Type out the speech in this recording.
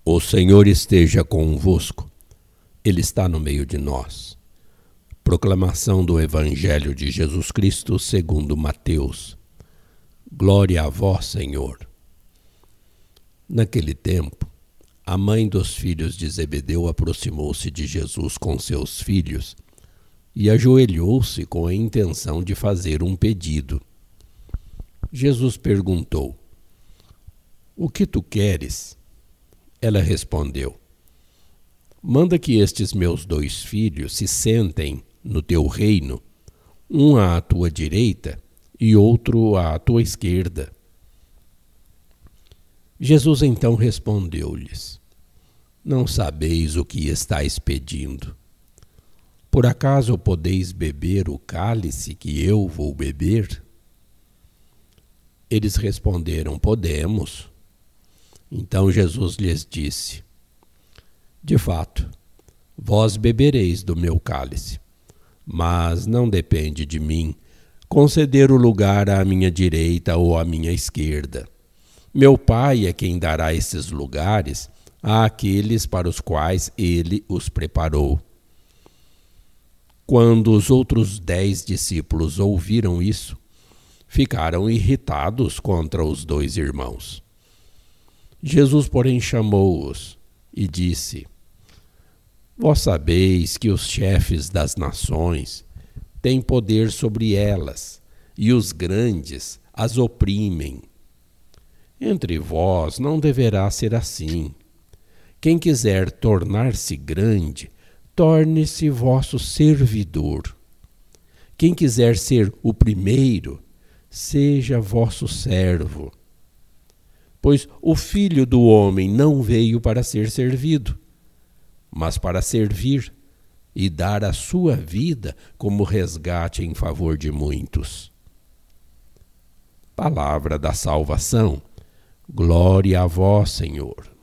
O Senhor esteja convosco, Ele está no meio de nós. Proclamação do Evangelho de Jesus Cristo segundo Mateus. Glória a vós, Senhor. Naquele tempo, a mãe dos filhos de Zebedeu aproximou-se de Jesus com seus filhos e ajoelhou-se com a intenção de fazer um pedido. Jesus perguntou: "O que tu queres?" Ela respondeu: "Manda que estes meus 2 filhos se sentem no teu reino, um à tua direita e outro à tua esquerda." Jesus então respondeu-lhes: "Não sabeis o que estáis pedindo. Por acaso podeis beber o cálice que eu vou beber?" Eles responderam: "Podemos." Então Jesus lhes disse: "De fato, vós bebereis do meu cálice, mas não depende de mim conceder o lugar à minha direita ou à minha esquerda. Meu Pai é quem dará esses lugares àqueles para os quais ele os preparou." Quando os outros 10 discípulos ouviram isso, ficaram irritados contra os 2 irmãos. Jesus, porém, chamou-os e disse: "Vós sabeis que os chefes das nações têm poder sobre elas, e os grandes as oprimem. Entre vós não deverá ser assim. Quem quiser tornar-se grande, torne-se vosso servidor. Quem quiser ser o primeiro, seja vosso servo. Pois o Filho do Homem não veio para ser servido, mas para servir e dar a sua vida como resgate em favor de muitos." Palavra da salvação. Glória a vós, Senhor.